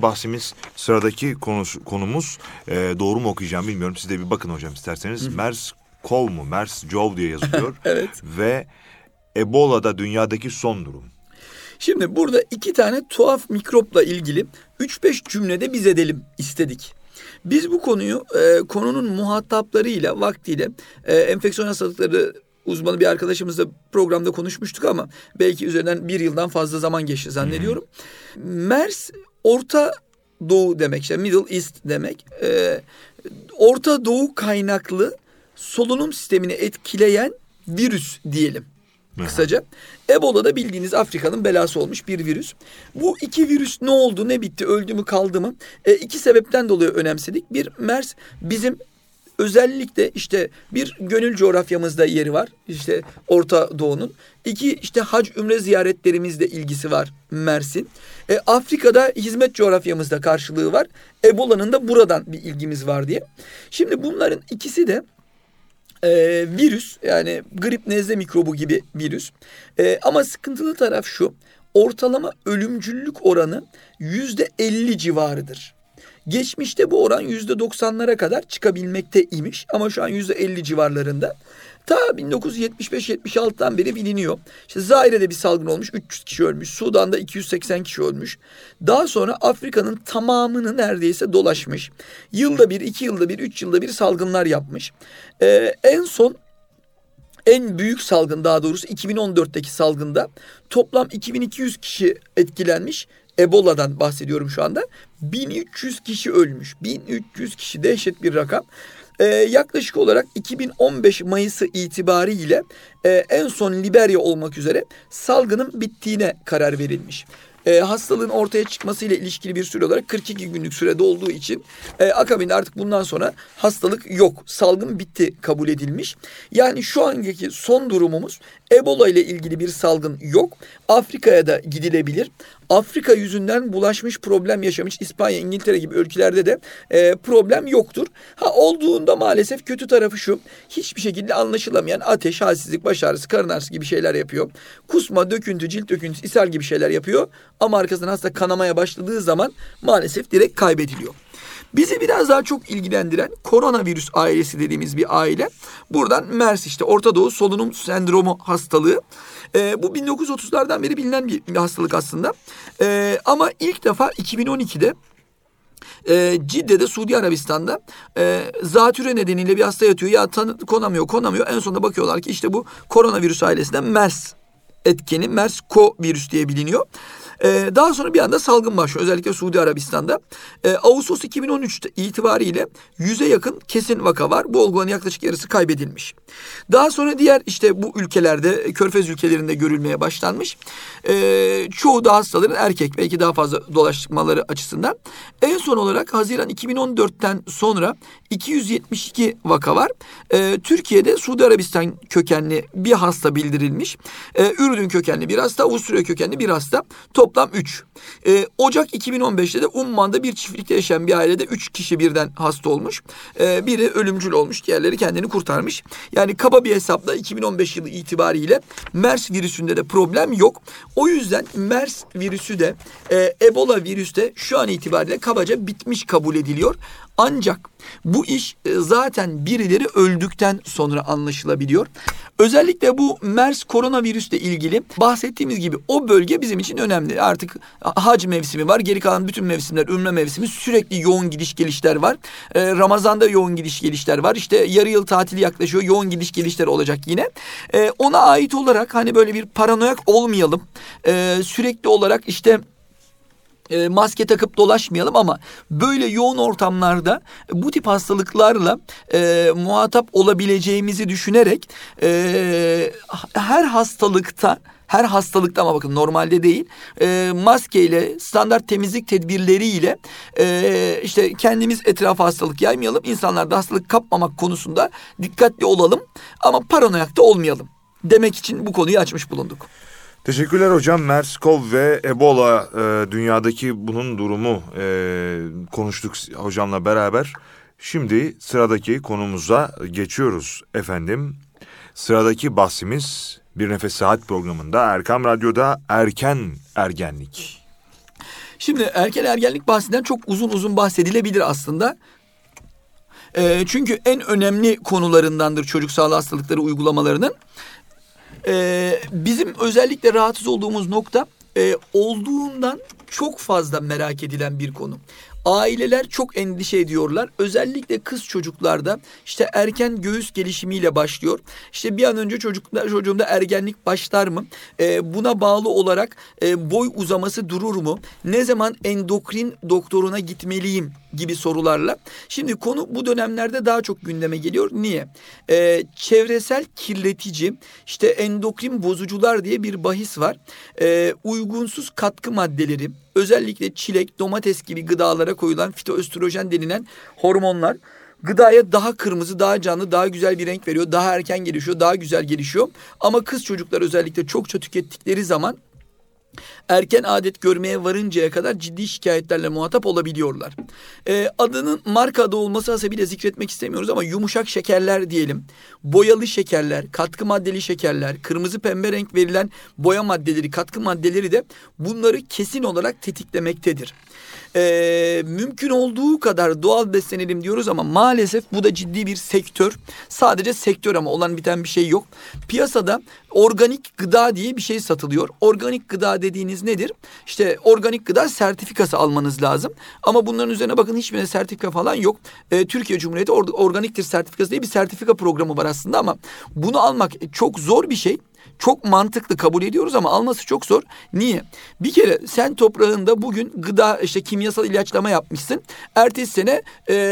sıradaki konumuz doğru mu okuyacağım bilmiyorum. Siz de bir bakın hocam isterseniz. MERS-CoV mu? MERS-CoV diye yazılıyor. Evet. Ve Ebola'da dünyadaki son durum. Şimdi burada 2 tane tuhaf mikropla ilgili 3-5 cümlede biz edelim istedik. Biz bu konuyu konunun muhataplarıyla vaktiyle enfeksiyon hastalıkları uzmanı bir arkadaşımızla programda konuşmuştuk ama belki üzerinden 1 yıldan fazla zaman geçti zannediyorum. MERS Orta Doğu demek, işte Middle East demek. Orta Doğu kaynaklı solunum sistemini etkileyen virüs diyelim. kısaca. Ebola da bildiğiniz Afrika'nın belası olmuş bir virüs. Bu iki virüs ne oldu, ne bitti, öldü mü, kaldı mı? İki sebepten dolayı önemsedik. Bir, MERS bizim özellikle işte bir gönül coğrafyamızda yeri var. İşte Orta Doğu'nun. İki, işte hac ümre ziyaretlerimizle ilgisi var MERS'in. Afrika'da hizmet coğrafyamızda karşılığı var. Ebola'nın da buradan bir ilgimiz var diye. Şimdi bunların ikisi de virüs, yani grip nezle mikrobu gibi virüs. Ama sıkıntılı taraf şu: ortalama ölümcüllük oranı %50 civarıdır. Geçmişte bu oran %90'lara kadar çıkabilmekte imiş ama şu an %50 civarlarında. Ta 1975-76'dan beri biliniyor. İşte Zaire'de bir salgın olmuş, 300 kişi ölmüş. Sudan'da 280 kişi ölmüş. Daha sonra Afrika'nın tamamını neredeyse dolaşmış. Yılda bir, 2 yılda bir, 3 yılda bir salgınlar yapmış. En son, en büyük salgın, daha doğrusu 2014'teki salgında toplam 2200 kişi etkilenmiş. Ebola'dan bahsediyorum şu anda. 1300 kişi ölmüş. 1300 kişi, dehşet bir rakam. Yaklaşık olarak 2015 Mayıs'ı itibariyle en son Liberya olmak üzere salgının bittiğine karar verilmiş. Hastalığın ortaya çıkmasıyla ilişkili bir süre olarak 42 günlük sürede olduğu için akabinde artık bundan sonra hastalık yok, salgın bitti kabul edilmiş. Yani şu anki son durumumuz, Ebola ile ilgili bir salgın yok. Afrika'ya da gidilebilir. Afrika yüzünden bulaşmış, problem yaşamış İspanya, İngiltere gibi ülkelerde de problem yoktur. Olduğunda maalesef kötü tarafı şu: hiçbir şekilde anlaşılamayan ateş, halsizlik, baş ağrısı, karın ağrısı gibi şeyler yapıyor. Kusma, döküntü, cilt döküntüsü, ishal gibi şeyler yapıyor. Ama arkasından hasta kanamaya başladığı zaman maalesef direkt kaybediliyor. Bizi biraz daha çok ilgilendiren koronavirüs ailesi dediğimiz bir aile. Buradan MERS, işte Orta Doğu Solunum Sendromu hastalığı. Bu 1930'lardan beri bilinen bir hastalık aslında. Ama ilk defa 2012'de Cidde'de, Suudi Arabistan'da zatürre nedeniyle bir hasta yatıyor. Ya konamıyor. En sonunda bakıyorlar ki işte bu koronavirüs ailesinden MERS etkeni, MERS-CoV virüs diye biliniyor. Daha sonra bir anda salgın başlıyor, özellikle Suudi Arabistan'da. Ağustos 2013 itibariyle 100'e yakın kesin vaka var. Bu olguların yaklaşık yarısı kaybedilmiş. Daha sonra diğer işte bu ülkelerde, Körfez ülkelerinde görülmeye başlanmış. Çoğu da hastaların erkek, belki daha fazla dolaşmaları açısından. En son olarak Haziran 2014'ten sonra 272 vaka var. Türkiye'de Suudi Arabistan kökenli bir hasta bildirilmiş. Ürdün kökenli bir hasta, Avusturya kökenli bir hasta. Toplam 3. Ocak 2015'te de Umman'da bir çiftlikte yaşayan bir ailede 3 kişi birden hasta olmuş. Biri ölümcül olmuş, diğerleri kendini kurtarmış. Yani kaba bir hesapla 2015 yılı itibariyle MERS virüsünde de problem yok. O yüzden MERS virüsü de Ebola virüsü de şu an itibariyle kabaca bitmiş kabul ediliyor. Ancak bu iş zaten birileri öldükten sonra anlaşılabiliyor. Özellikle bu MERS koronavirüsle ilgili bahsettiğimiz gibi o bölge bizim için önemli. Artık hac mevsimi var. Geri kalan bütün mevsimler, ümre mevsimi, sürekli yoğun gidiş gelişler var. Ramazan'da yoğun gidiş gelişler var. İşte yarı yıl tatili yaklaşıyor. Yoğun gidiş gelişler olacak yine. Ona ait olarak hani böyle bir paranoyak olmayalım. Sürekli olarak işte maske takıp dolaşmayalım ama böyle yoğun ortamlarda bu tip hastalıklarla muhatap olabileceğimizi düşünerek her hastalıkta ama bakın normalde değil, maskeyle, standart temizlik tedbirleriyle işte kendimiz etrafa hastalık yaymayalım. İnsanlarda hastalık kapmamak konusunda dikkatli olalım ama paranoyak da olmayalım demek için bu konuyu açmış bulunduk. Teşekkürler hocam. MERS-CoV ve Ebola dünyadaki bunun durumu konuştuk hocamla beraber. Şimdi sıradaki konumuza geçiyoruz efendim. Sıradaki bahsimiz Bir Nefes Sıhhat programında Erkam Radyo'da erken ergenlik. Şimdi erken ergenlik bahsinden çok uzun bahsedilebilir aslında. Çünkü en önemli konularındandır çocuk sağlığı hastalıkları uygulamalarının. Bizim özellikle rahatsız olduğumuz nokta olduğundan çok fazla merak edilen bir konu. Aileler çok endişe ediyorlar. Özellikle kız çocuklarda işte erken göğüs gelişimiyle başlıyor. İşte bir an önce çocuğumda ergenlik başlar mı? Buna bağlı olarak boy uzaması durur mu? Ne zaman endokrin doktoruna gitmeliyim gibi sorularla. Şimdi konu bu dönemlerde daha çok gündeme geliyor. Niye? Çevresel kirletici, işte endokrin bozucular diye bir bahis var. Uygunsuz katkı maddeleri, özellikle çilek, domates gibi gıdalara koyulan fitoöstrojen denilen hormonlar gıdaya daha kırmızı, daha canlı, daha güzel bir renk veriyor. Daha erken gelişiyor, daha güzel gelişiyor. Ama kız çocuklar özellikle çokça tükettikleri zaman erken adet görmeye varıncaya kadar ciddi şikayetlerle muhatap olabiliyorlar. Adının marka adı olması hasebiyle zikretmek istemiyoruz ama yumuşak şekerler diyelim. Boyalı şekerler, katkı maddeli şekerler, kırmızı pembe renk verilen boya maddeleri, katkı maddeleri de bunları kesin olarak tetiklemektedir. Mümkün olduğu kadar doğal beslenelim diyoruz ama maalesef bu da ciddi bir sektör. Sadece sektör ama olan biten bir şey yok. Piyasada organik gıda diye bir şey satılıyor. Organik gıda dediğiniz nedir? İşte organik gıda sertifikası almanız lazım. Ama bunların üzerine bakın hiçbirine sertifika falan yok. Türkiye Cumhuriyeti organiktir sertifikası diye bir sertifika programı var aslında ama bunu almak çok zor bir şey. Çok mantıklı kabul ediyoruz ama alması çok zor. Niye? Bir kere sen toprağında bugün gıda işte kimyasal ilaçlama yapmışsın. Ertesi sene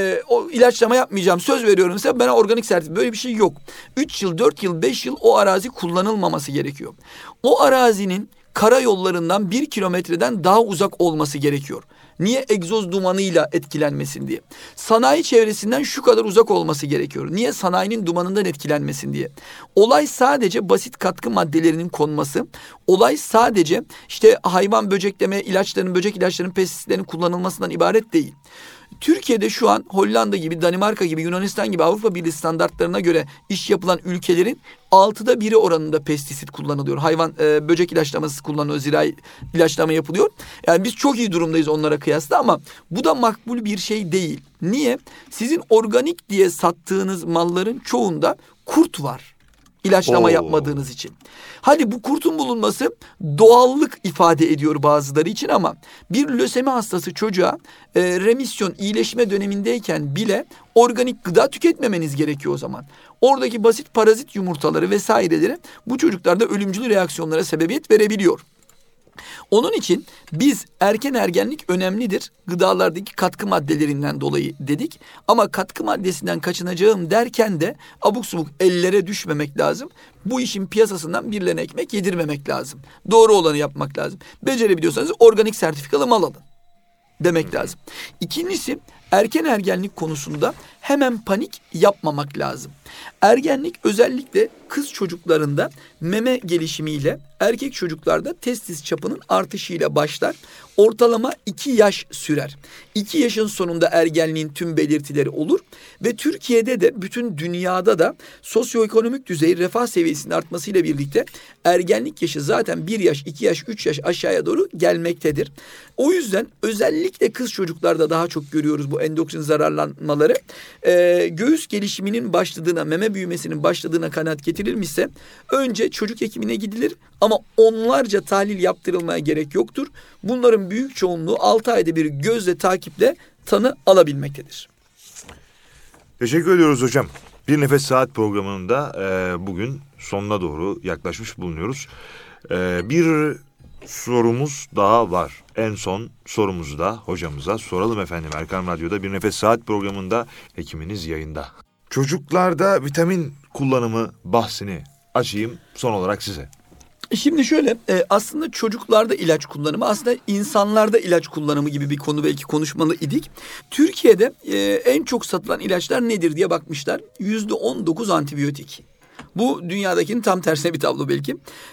o ilaçlama yapmayacağım söz veriyorum size bana organik sertifika. Böyle bir şey yok. 3 yıl, 4 yıl, 5 yıl o arazi kullanılmaması gerekiyor. O arazinin karayollarından 1 kilometreden daha uzak olması gerekiyor. Niye? Egzoz dumanıyla etkilenmesin diye. Sanayi çevresinden şu kadar uzak olması gerekiyor. Niye? Sanayinin dumanından etkilenmesin diye. Olay sadece basit katkı maddelerinin konması. Olay sadece işte hayvan böcekleme ilaçlarının, böcek ilaçlarının, pestisitlerin kullanılmasından ibaret değil. Türkiye'de şu an Hollanda gibi, Danimarka gibi, Yunanistan gibi Avrupa Birliği standartlarına göre iş yapılan ülkelerin 6'da 1'i oranında pestisit kullanılıyor. Hayvan böcek ilaçlaması kullanılıyor, zirai ilaçlama yapılıyor. Yani biz çok iyi durumdayız onlara kıyasla ama bu da makbul bir şey değil. Niye? Sizin organik diye sattığınız malların çoğunda kurt var. İlaçlama yapmadığınız için. Hadi bu kurtun bulunması doğallık ifade ediyor bazıları için ama bir lösemi hastası çocuğa remisyon, iyileşme dönemindeyken bile organik gıda tüketmemeniz gerekiyor o zaman. Oradaki basit parazit yumurtaları vesaireleri bu çocuklarda ölümcül reaksiyonlara sebebiyet verebiliyor. Onun için biz erken ergenlik önemlidir. Gıdalardaki katkı maddelerinden dolayı dedik. Ama katkı maddesinden kaçınacağım derken de abuk subuk ellere düşmemek lazım. Bu işin piyasasından birilerine ekmek yedirmemek lazım. Doğru olanı yapmak lazım. Becerebiliyorsanız organik sertifikalı mal alın demek lazım. İkincisi erken ergenlik konusunda hemen panik yapmamak lazım. Ergenlik özellikle kız çocuklarında meme gelişimiyle, erkek çocuklarda testis çapının artışıyla başlar. Ortalama 2 yaş sürer. 2 yaşın sonunda ergenliğin tüm belirtileri olur ve Türkiye'de de bütün dünyada da sosyoekonomik düzey, refah seviyesinin artmasıyla birlikte ergenlik yaşı zaten 1 yaş, 2 yaş, 3 yaş aşağıya doğru gelmektedir. O yüzden özellikle kız çocuklarda daha çok görüyoruz bu endokrin zararlanmaları. Göğüs gelişiminin başladığına, meme büyümesinin başladığına kanaat getirilmişse önce çocuk hekimine gidilir ama onlarca tahlil yaptırılmaya gerek yoktur. Bunların büyük çoğunluğu 6 ayda bir gözle takiple tanı alabilmektedir. Teşekkür ediyoruz hocam. Bir Nefes Saat programının da bugün sonuna doğru yaklaşmış bulunuyoruz. Bir sorumuz daha var. En son sorumuzu da hocamıza soralım efendim. Erkam Radyo'da Bir Nefes Saat programında hekiminiz yayında. Çocuklarda vitamin kullanımı bahsini açayım son olarak size. Şimdi şöyle aslında çocuklarda ilaç kullanımı aslında insanlarda ilaç kullanımı gibi bir konu belki konuşmalı idik. Türkiye'de en çok satılan ilaçlar nedir diye bakmışlar. %19 antibiyotik. Bu dünyadakinin tam tersine bir tablo belki.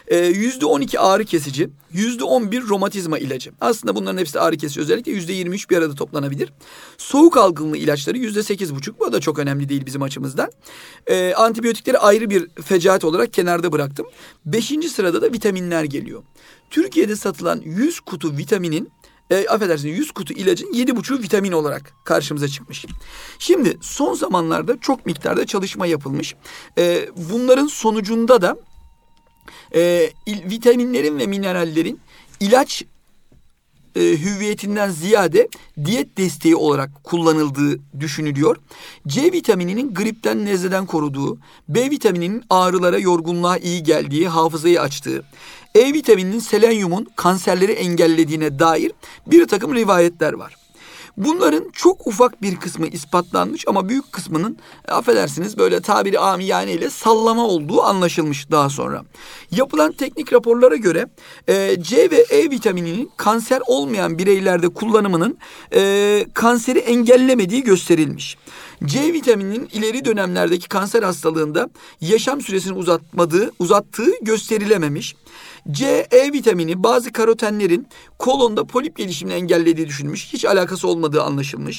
%12 ağrı kesici, %11 romatizma ilacı. Aslında bunların hepsi ağrı kesici özellikle %23 bir arada toplanabilir. Soğuk algınlığı ilaçları %8,5. Bu da çok önemli değil bizim açımızdan. Antibiyotikleri ayrı bir fecaat olarak kenarda bıraktım. 5. sırada da vitaminler geliyor. Türkiye'de satılan 100 kutu vitaminin 100 kutu ilacın 7,5 vitamin olarak karşımıza çıkmış. Şimdi son zamanlarda çok miktarda çalışma yapılmış. Bunların sonucunda da vitaminlerin ve minerallerin ilaç hüviyetinden ziyade diyet desteği olarak kullanıldığı düşünülüyor. C vitamininin gripten, nezleden koruduğu, B vitamininin ağrılara, yorgunluğa iyi geldiği, hafızayı açtığı, E vitamininin selenyumun kanserleri engellediğine dair bir takım rivayetler var. Bunların çok ufak bir kısmı ispatlanmış ama büyük kısmının affedersiniz böyle tabiri amiyaneyle sallama olduğu anlaşılmış daha sonra. Yapılan teknik raporlara göre C ve E vitamininin kanser olmayan bireylerde kullanımının kanseri engellemediği gösterilmiş. C vitamininin ileri dönemlerdeki kanser hastalığında yaşam süresini uzattığı gösterilememiş. C, E vitamini bazı karotenlerin kolonda polip gelişimini engellediği düşünülmüş. Hiç alakası olmadığı anlaşılmış.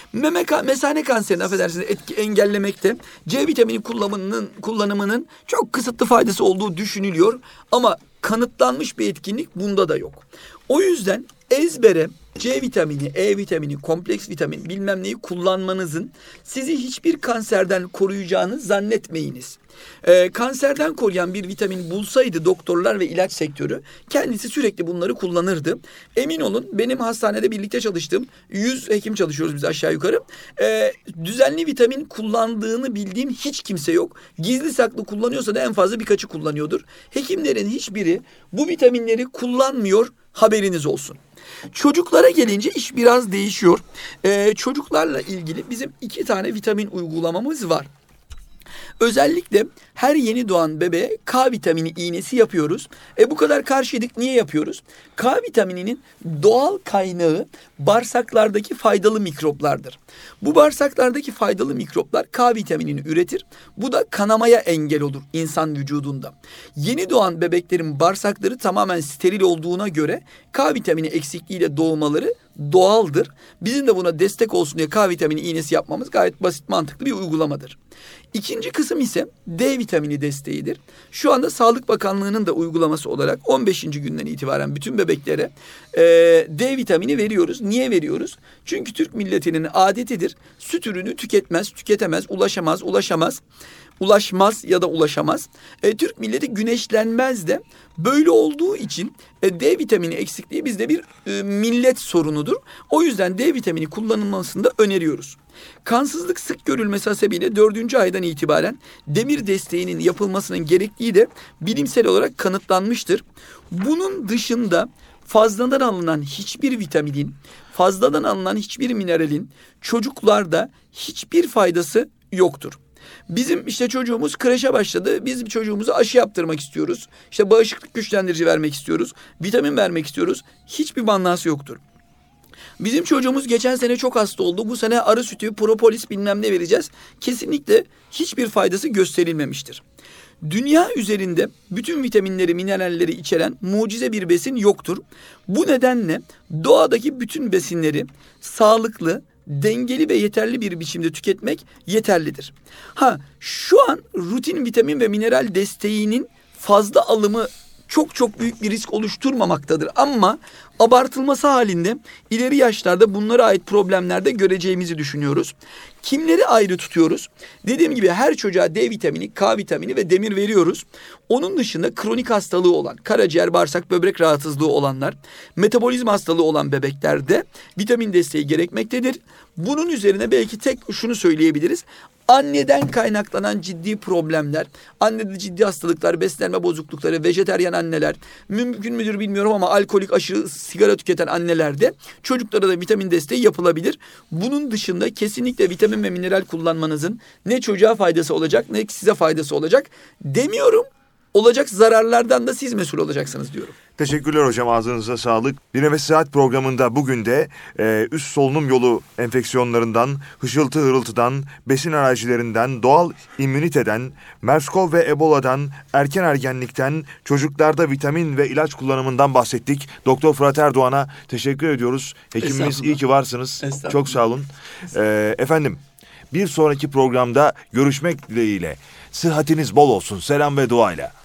Mesane kanserini affedersiniz engellemekte C vitamini kullanımının çok kısıtlı faydası olduğu düşünülüyor. Ama kanıtlanmış bir etkinlik bunda da yok. O yüzden ezbere C vitamini, E vitamini, kompleks vitamin bilmem neyi kullanmanızın sizi hiçbir kanserden koruyacağını zannetmeyiniz. Kanserden koruyan bir vitamin bulsaydı doktorlar ve ilaç sektörü kendisi sürekli bunları kullanırdı. Emin olun benim hastanede birlikte çalıştığım 100 hekim çalışıyoruz biz aşağı yukarı. Düzenli vitamin kullandığını bildiğim hiç kimse yok. Gizli saklı kullanıyorsa da en fazla birkaçı kullanıyordur. Hekimlerin hiçbiri bu vitaminleri kullanmıyor, haberiniz olsun. Çocuklara gelince iş biraz değişiyor. Çocuklarla ilgili bizim 2 tane vitamin uygulamamız var. Özellikle her yeni doğan bebeğe K vitamini iğnesi yapıyoruz. Bu kadar karşıydık, niye yapıyoruz? K vitamininin doğal kaynağı bağırsaklardaki faydalı mikroplardır. Bu bağırsaklardaki faydalı mikroplar K vitaminini üretir. Bu da kanamaya engel olur insan vücudunda. Yeni doğan bebeklerin bağırsakları tamamen steril olduğuna göre K vitamini eksikliğiyle doğmaları doğaldır. Bizim de buna destek olsun diye K vitamini iğnesi yapmamız gayet basit, mantıklı bir uygulamadır. İkinci kısım ise D vitamini desteğidir. Şu anda Sağlık Bakanlığı'nın da uygulaması olarak 15. günden itibaren bütün bebeklere D vitamini veriyoruz. Niye veriyoruz? Çünkü Türk milletinin adetidir. Süt ürünü tüketmez, tüketemez, ulaşmaz ya da ulaşamaz. Türk milleti güneşlenmez de böyle olduğu için D vitamini eksikliği bizde bir millet sorunudur. O yüzden D vitamini kullanılmasını da öneriyoruz. Kansızlık sık görülmesi hasebiyle 4. aydan itibaren demir desteğinin yapılmasının gerektiği de bilimsel olarak kanıtlanmıştır. Bunun dışında fazladan alınan hiçbir vitaminin, fazladan alınan hiçbir mineralin çocuklarda hiçbir faydası yoktur. Bizim çocuğumuz kreşe başladı. Biz çocuğumuza aşı yaptırmak istiyoruz. Bağışıklık güçlendirici vermek istiyoruz. Vitamin vermek istiyoruz. Hiçbir manası yoktur. Bizim çocuğumuz geçen sene çok hasta oldu. Bu sene arı sütü, propolis bilmem ne vereceğiz. Kesinlikle hiçbir faydası gösterilmemiştir. Dünya üzerinde bütün vitaminleri, mineralleri içeren mucize bir besin yoktur. Bu nedenle doğadaki bütün besinleri sağlıklı, dengeli ve yeterli bir biçimde tüketmek yeterlidir. Şu an rutin vitamin ve mineral desteğinin fazla alımı çok büyük bir risk oluşturmamaktadır. Ama abartılması halinde ileri yaşlarda bunlara ait problemlerde göreceğimizi düşünüyoruz. Kimleri ayrı tutuyoruz? Dediğim gibi her çocuğa D vitamini, K vitamini ve demir veriyoruz. Onun dışında kronik hastalığı olan, karaciğer, bağırsak, böbrek rahatsızlığı olanlar, metabolizma hastalığı olan bebeklerde vitamin desteği gerekmektedir. Bunun üzerine belki tek şunu söyleyebiliriz. Anneden kaynaklanan ciddi problemler, annede ciddi hastalıklar, beslenme bozuklukları, vejeteryan anneler, mümkün müdür bilmiyorum ama alkolik, aşırı sigara tüketen annelerde çocuklara da vitamin desteği yapılabilir. Bunun dışında kesinlikle vitamin ve mineral kullanmanızın ne çocuğa faydası olacak ne size faydası olacak demiyorum. Olacak zararlardan da siz mesul olacaksınız diyorum. Teşekkürler hocam, ağzınıza sağlık. Bir Nefes Sıhhat programında bugün de üst solunum yolu enfeksiyonlarından, hışıltı hırıltıdan, besin alerjilerinden, doğal immüniteden, MERS-CoV ve Ebola'dan, erken ergenlikten, çocuklarda vitamin ve ilaç kullanımından bahsettik. Doktor Fırat Erdoğan'a teşekkür ediyoruz. Hekimimiz, iyi ki varsınız. Çok sağ olun. Efendim, bir sonraki programda görüşmek dileğiyle. Sıhhatiniz bol olsun. Selam ve duayla.